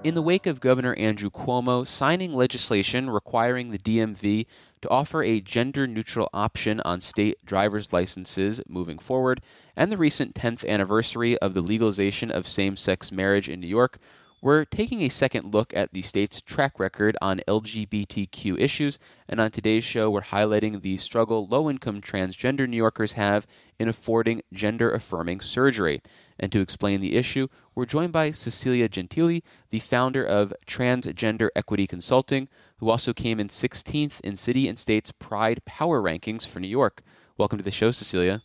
In the wake of Governor Andrew Cuomo signing legislation requiring the DMV to offer a gender-neutral option on state driver's licenses moving forward, and the recent 10th anniversary of the legalization of same-sex marriage in New York, we're taking a second look at the state's track record on LGBTQ issues, and on today's show, we're highlighting the struggle low-income transgender New Yorkers have in affording gender-affirming surgery. And to explain the issue, we're joined by Cecilia Gentili, the founder of Transgender Equity Consulting, who also came in 16th in City and State's Pride Power Rankings for New York. Welcome to the show, Cecilia.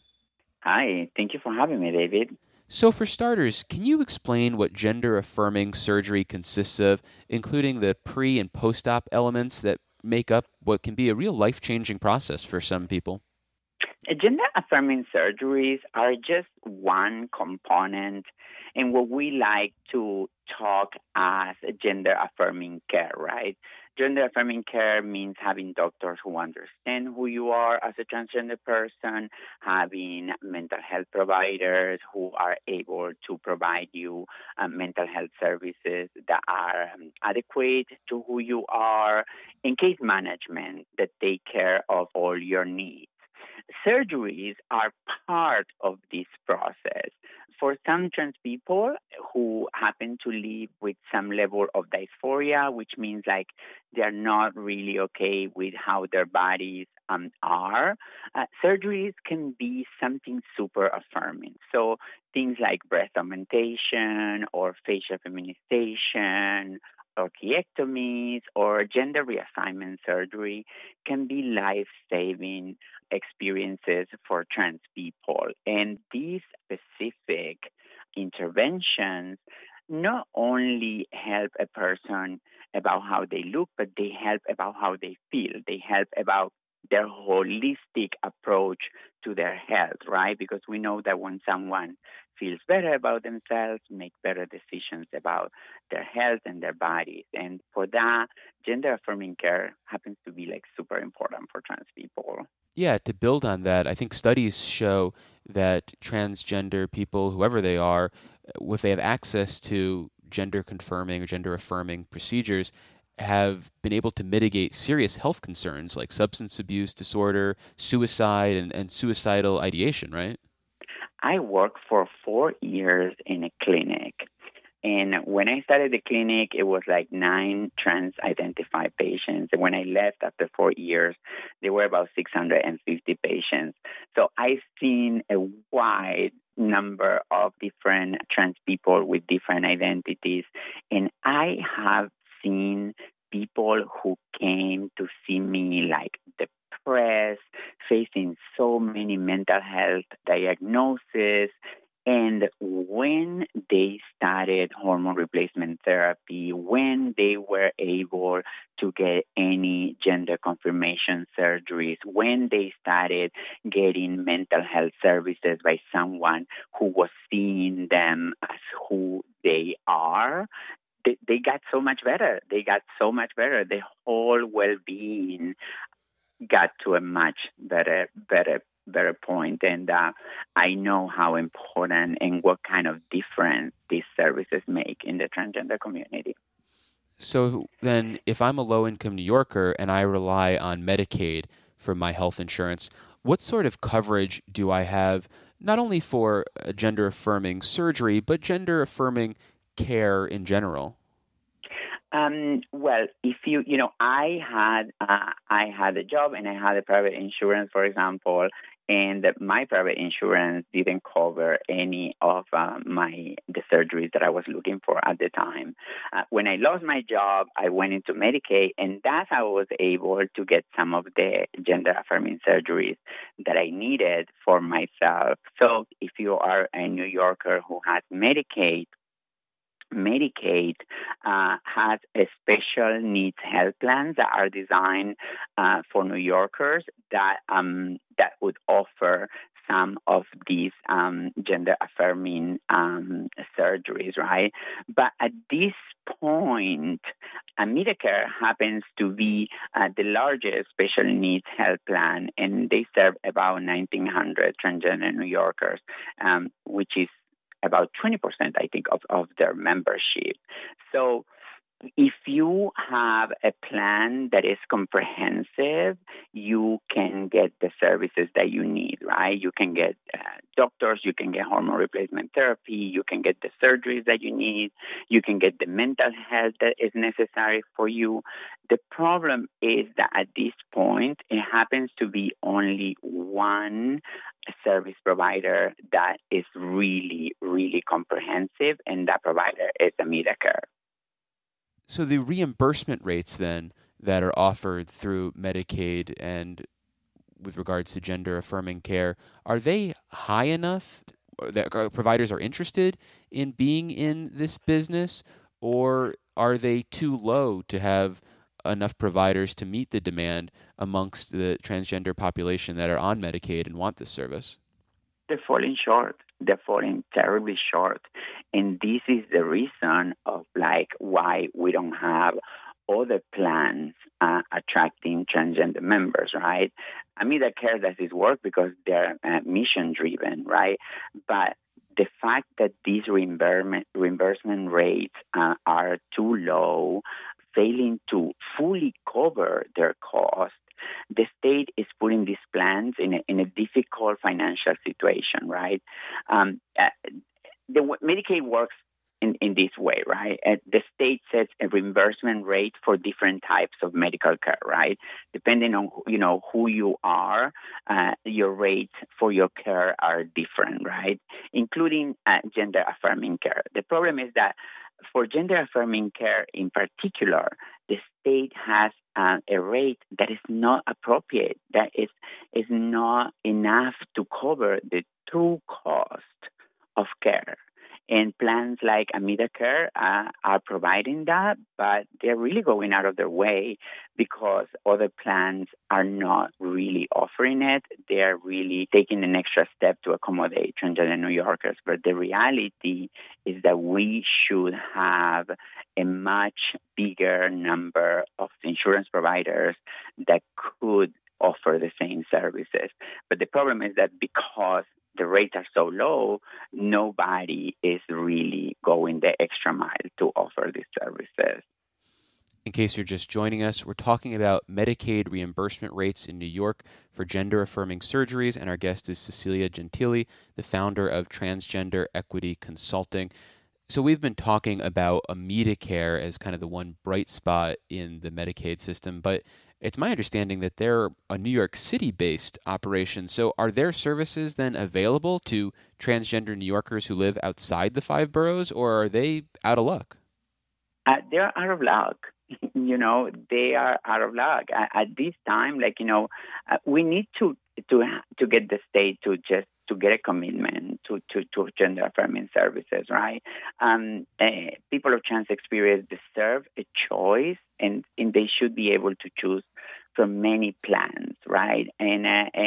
Hi, thank you for having me, David. So for starters, can you explain what gender-affirming surgery consists of, including the pre- and post-op elements that make up what can be a real life-changing process for some people? Gender-affirming surgeries are just one component in what we like to talk as gender-affirming care, right? Gender-affirming care means having doctors who understand who you are as a transgender person, having mental health providers who are able to provide you mental health services that are adequate to who you are, and case management that take care of all your needs. Surgeries are part of this process. For some trans people who happen to live with some level of dysphoria, which means like they're not really okay with how their bodies are, surgeries can be something super affirming. So things like breast augmentation or facial feminization, orchiectomies or gender reassignment surgery can be life-saving experiences for trans people. And these specific interventions not only help a person about how they look, but they help about how they feel. They help about their holistic approach to their health, right? Because we know that when someone feels better about themselves, make better decisions about their health and their bodies. And for that, gender affirming care happens to be like super important for trans people. Yeah, to build on that, I think studies show that transgender people, whoever they are, if they have access to gender confirming or gender affirming procedures, have been able to mitigate serious health concerns like substance abuse disorder, suicide, and suicidal ideation, right? I worked for 4 years in a clinic. And when I started the clinic, it was like 9 trans-identified patients. And when I left after 4 years, there were about 650 patients. So I've seen a wide number of different trans people with different identities. And I have seen people who came to see me like depressed, facing so many mental health diagnoses. And when they started hormone replacement therapy, when they were able to get any gender confirmation surgeries, when they started getting mental health services by someone who was seeing them as who they are, they got so much better. They got so much better. The whole well-being got to a much better point. And I know how important and what kind of difference these services make in the transgender community. So then, if I'm a low-income New Yorker and I rely on Medicaid for my health insurance, what sort of coverage do I have, not only for gender-affirming surgery, but gender-affirming care in general? Well, if I had a job and I had a private insurance, for example, and my private insurance didn't cover any of the surgeries that I was looking for at the time. When I lost my job, I went into Medicaid, and that's how I was able to get some of the gender-affirming surgeries that I needed for myself. So if you are a New Yorker who has Medicaid has a special needs health plans that are designed for New Yorkers that would offer some of these gender affirming surgeries, right? But at this point, Medicare happens to be the largest special needs health plan, and they serve about 1,900 transgender New Yorkers, which is about 20%, I think, of their membership. So If you have a plan that is comprehensive, you can get the services that you need, right? You can get doctors, you can get hormone replacement therapy, you can get the surgeries that you need, you can get the mental health that is necessary for you. The problem is that at this point, it happens to be only one service provider that is really, really comprehensive, and that provider is AmeriCare. So the reimbursement rates then that are offered through Medicaid and with regards to gender affirming care, are they high enough that providers are interested in being in this business, or are they too low to have enough providers to meet the demand amongst the transgender population that are on Medicaid and want this service? They're falling short. They're falling terribly short. And this is the reason of why we don't have other plans attracting transgender members, right? AmeriCare does this work because they're mission driven, right? But the fact that these reimbursement rates are too low, failing to fully cover their cost, the state is putting these plans in a difficult financial situation, right? Medicaid works in this way, right? The state sets a reimbursement rate for different types of medical care, right? Depending on who you are, your rates for your care are different, right? Including gender affirming care. The problem is that for gender affirming care in particular, the state has a rate that is not appropriate, that is not enough to cover the true cost of care. And plans like AmeriCare are providing that, but they're really going out of their way because other plans are not really offering it. They're really taking an extra step to accommodate transgender New Yorkers. But the reality is that we should have a much bigger number of insurance providers that could offer the same services. But the problem is that because the rates are so low, nobody is really going the extra mile to offer these services. In case you're just joining us, we're talking about Medicaid reimbursement rates in New York for gender-affirming surgeries, and our guest is Cecilia Gentili, the founder of Transgender Equity Consulting. So we've been talking about AmeriCare as kind of the one bright spot in the Medicaid system, but it's my understanding that they're a New York City-based operation. So are their services then available to transgender New Yorkers who live outside the five boroughs, or are they out of luck? They're out of luck. They are out of luck. At this time, we need to get the state to get a commitment to gender affirming services, right? People of trans experience deserve a choice, and they should be able to choose from many plans, right? And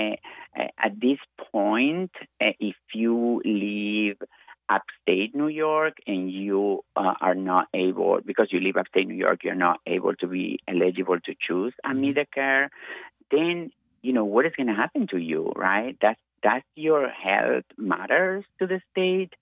at this point, if you live upstate New York and you are not able, because you live upstate New York, you're not able to be eligible to choose AmeriCare, then what is going to happen to you, right? That's your health matters to the state.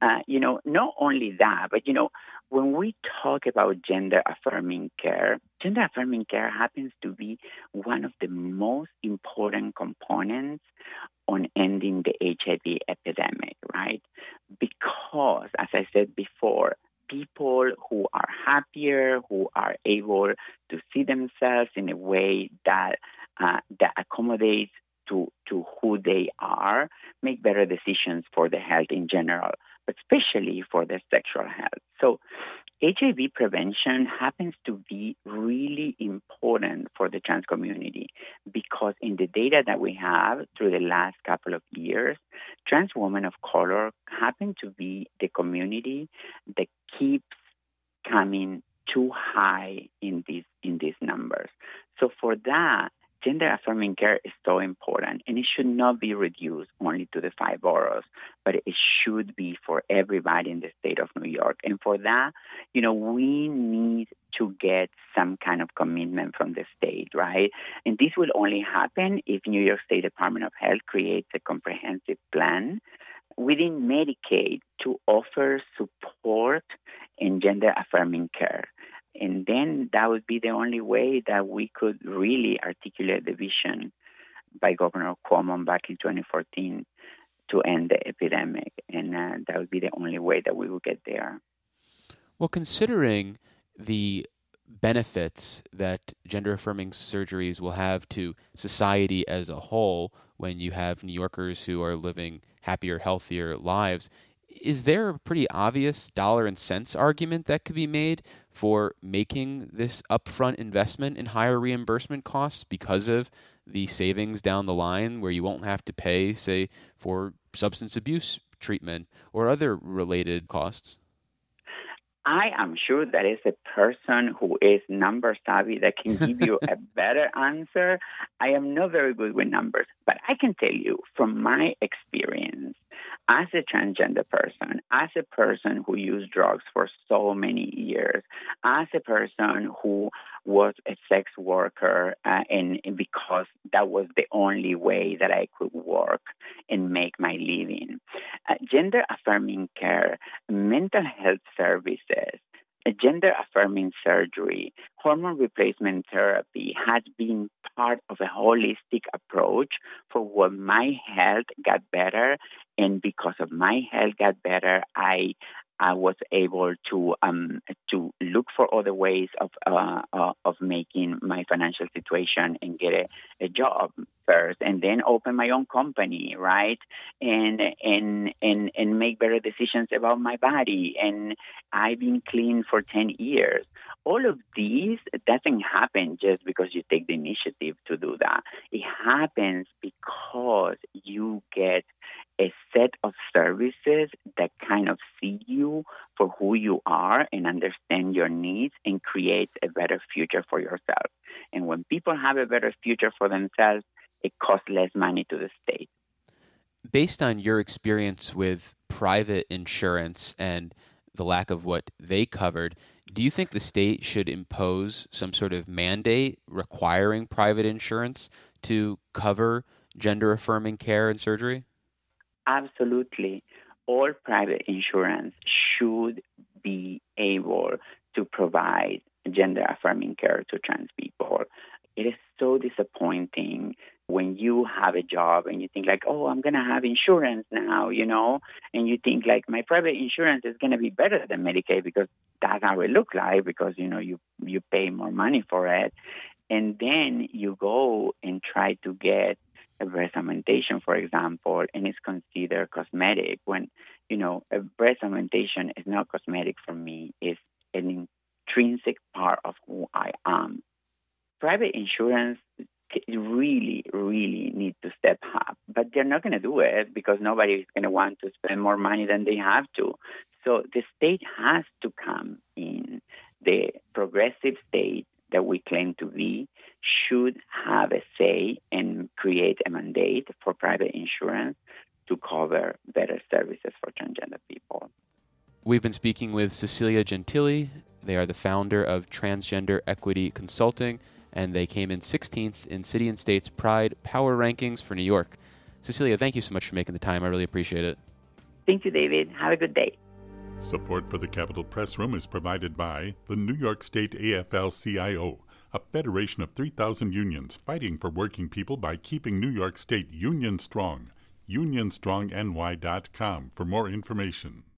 Not only that, but when we talk about gender affirming care happens to be one of the most important components on ending the HIV epidemic, right? Because, as I said before, people who are happier, who are able to see themselves in a way that accommodates to who they are, make better decisions for their health in general, but especially for their sexual health. So HIV prevention happens to be really important for the trans community because in the data that we have through the last couple of years, trans women of color happen to be the community that keeps coming too high in these numbers. So for that, gender affirming care is so important, and it should not be reduced only to the five boroughs, but it should be for everybody in the state of New York. And for that, we need to get some kind of commitment from the state, right? And this will only happen if New York State Department of Health creates a comprehensive plan within Medicaid to offer support in gender affirming care. And then that would be the only way that we could really articulate the vision by Governor Cuomo back in 2014 to end the epidemic. And that would be the only way that we would get there. Well, considering the benefits that gender-affirming surgeries will have to society as a whole when you have New Yorkers who are living happier, healthier lives, is there a pretty obvious dollar and cents argument that could be made for making this upfront investment in higher reimbursement costs because of the savings down the line where you won't have to pay, say, for substance abuse treatment or other related costs? I am sure that is a person who is number savvy that can give you a better answer. I am not very good with numbers, but I can tell you from my experience as a transgender person, as a person who used drugs for so many years, as a person who was a sex worker, and because that was the only way that I could work and make my living. Gender-affirming care, mental health services, gender-affirming surgery, hormone replacement therapy has been part of a holistic approach for when my health got better. And because of my health got better, I was able to look for other ways of making my financial situation and get a job first, and then open my own company, right? And make better decisions about my body. And I've been clean for 10 years. All of these doesn't happen just because you take the initiative to do that. It happens because you get a set of services that kind of see you for who you are and understand your needs and create a better future for yourself. And when people have a better future for themselves, it costs less money to the state. Based on your experience with private insurance and the lack of what they covered, do you think the state should impose some sort of mandate requiring private insurance to cover gender-affirming care and surgery? Absolutely. All private insurance should be able to provide gender-affirming care to trans people. It is so disappointing when you have a job and you think like, oh, I'm going to have insurance now, and you think like my private insurance is going to be better than Medicaid because that's how it looks like because, you pay more money for it. And then you go and try to get a breast augmentation, for example, and it's considered cosmetic when, a breast augmentation is not cosmetic for me. It's an intrinsic part of who I am. Private insurance really, really need to step up, but they're not going to do it because nobody is going to want to spend more money than they have to. So the state has to come in. The progressive state that we claim to be should have a say and create a mandate for private insurance to cover better services for transgender people. We've been speaking with Cecilia Gentili. They are the founder of Transgender Equity Consulting, and they came in 16th in City and State's Pride Power Rankings for New York. Cecilia, thank you so much for making the time. I really appreciate it. Thank you, David. Have a good day. Support for the Capitol Press Room is provided by the New York State AFL-CIO, a federation of 3,000 unions fighting for working people by keeping New York State union strong. UnionStrongNY.com for more information.